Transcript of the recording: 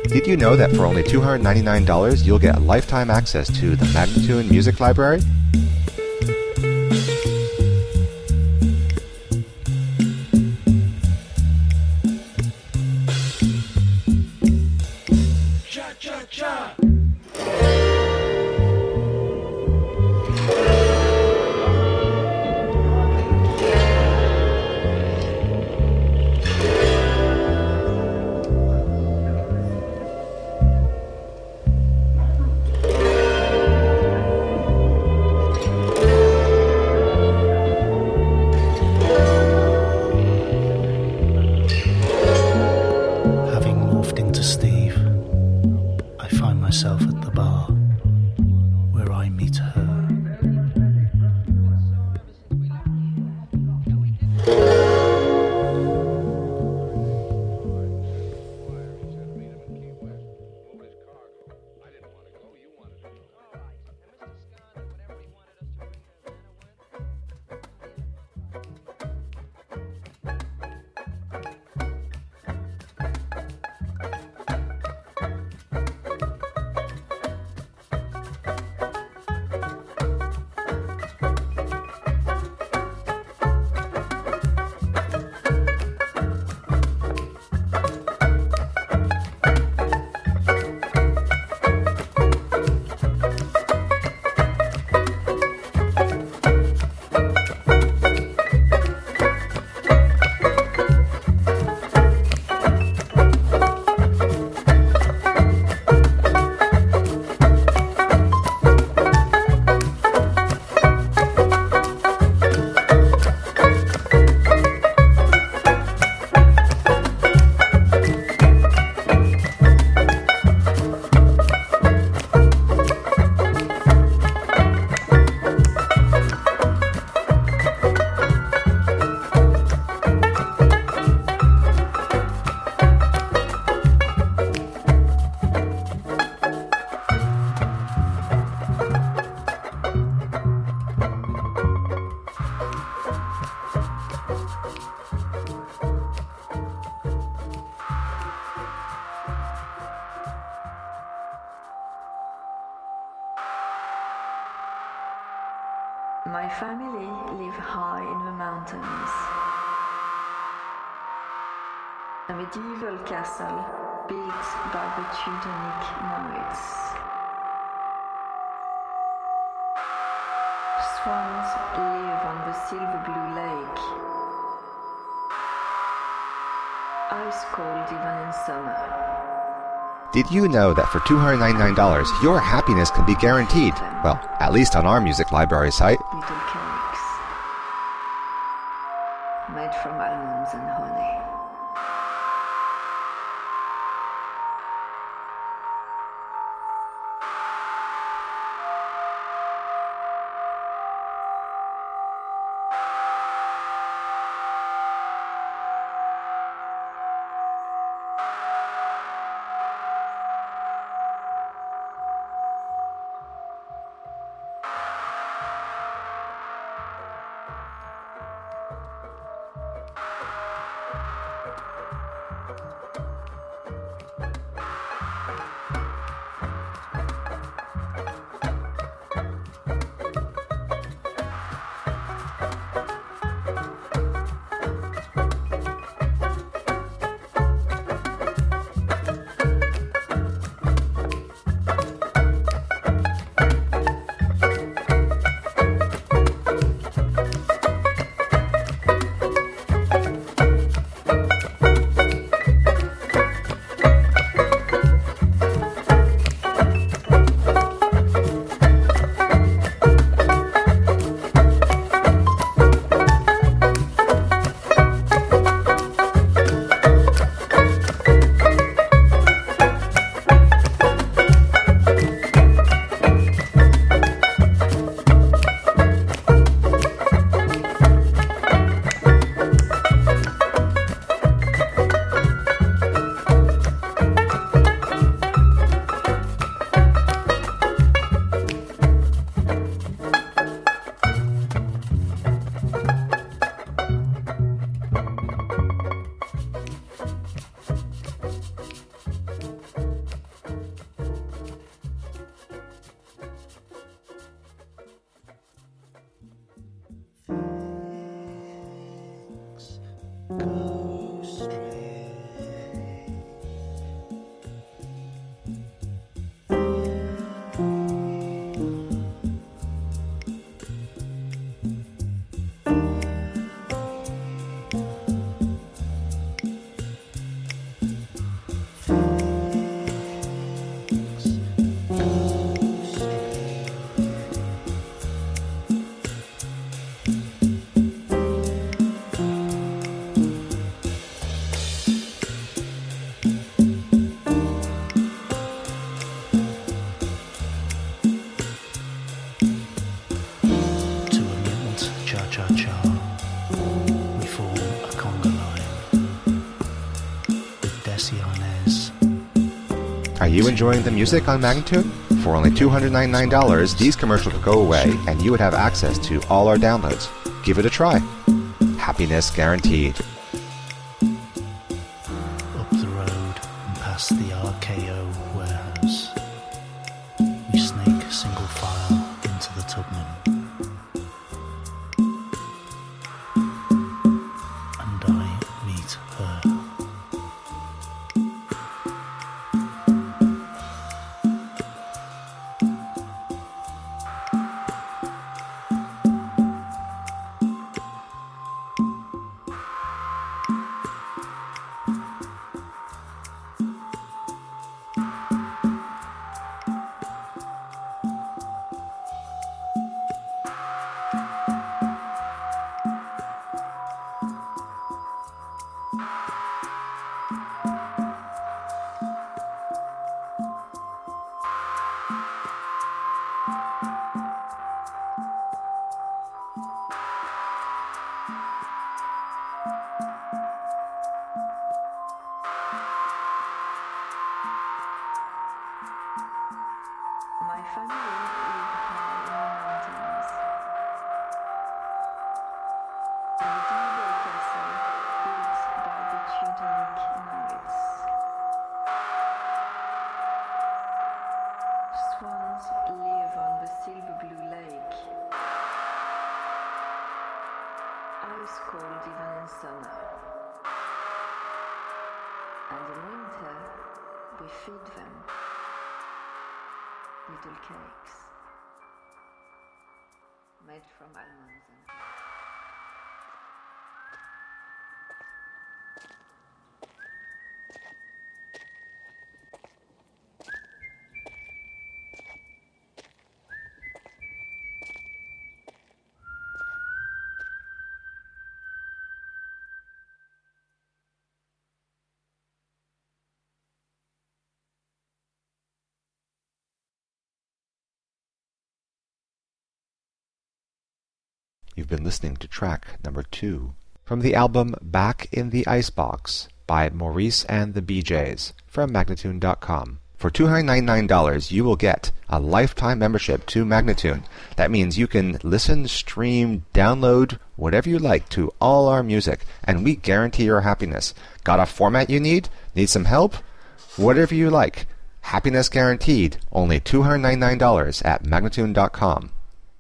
Did you know that for only $299 you'll get lifetime access to the Magnatune Music Library? My family live high in the mountains. A medieval castle built by the Teutonic Knights. Swans live on the silver blue lake. Ice cold even in summer. Did you know that for $299 your happiness can be guaranteed? Well, at least on our music library site. Little cakes made from almonds and honey. Go straight. Are you enjoying the music on Magnatune? For only $299, these commercials would go away and you would have access to all our downloads. Give it a try. Happiness guaranteed. Up the road and past the RKO warehouse, we sneak single file into the Tubman. And I meet her. My family live high in the mountains. In the Dewey Castle, built by the Teutonic Knights. Swans live on the silver blue lake. Ice cold even in summer. And in winter, we feed them little cakes made from almonds and You've been listening to track number 2 from the album Back in the Icebox by Maurice and the BJs from Magnatune.com. For $299, you will get a lifetime membership to Magnatune. That means you can listen, stream, download, whatever you like to all our music, and we guarantee your happiness. Got a format you need? Need some help? Whatever you like. Happiness guaranteed. Only $299 at Magnatune.com.